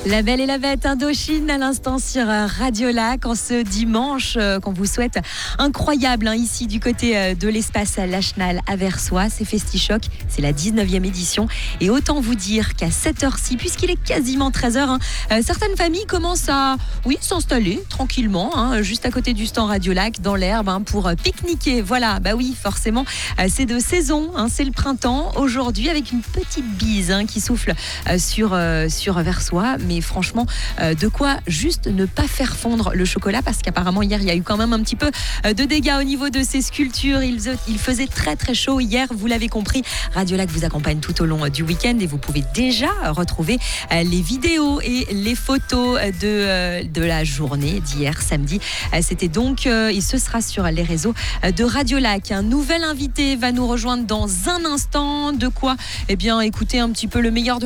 La Belle et la Bête, Indochine à l'instant sur Radio Lac en ce dimanche qu'on vous souhaite incroyable ici du côté de l'espace Lachenal à Versoix. C'est Festichoc, c'est la 19e édition et autant vous dire qu'à cette heure-ci, puisqu'il est quasiment 13h, certaines familles commencent à s'installer tranquillement juste à côté du stand Radio Lac dans l'herbe pour pique-niquer. Voilà, bah oui, forcément, c'est de saison, c'est le printemps aujourd'hui avec une petite bise qui souffle sur Versoix. Mais franchement, de quoi juste ne pas faire fondre le chocolat parce qu'apparemment hier il y a eu quand même un petit peu de dégâts au niveau de ces sculptures. Il faisait très très chaud hier, vous l'avez compris. Radio Lac vous accompagne tout au long du week-end et vous pouvez déjà retrouver les vidéos et les photos de la journée d'hier samedi. C'était donc et ce sera sur les réseaux de Radio Lac. Un nouvel invité va nous rejoindre dans un instant. De quoi écouter un petit peu le meilleur de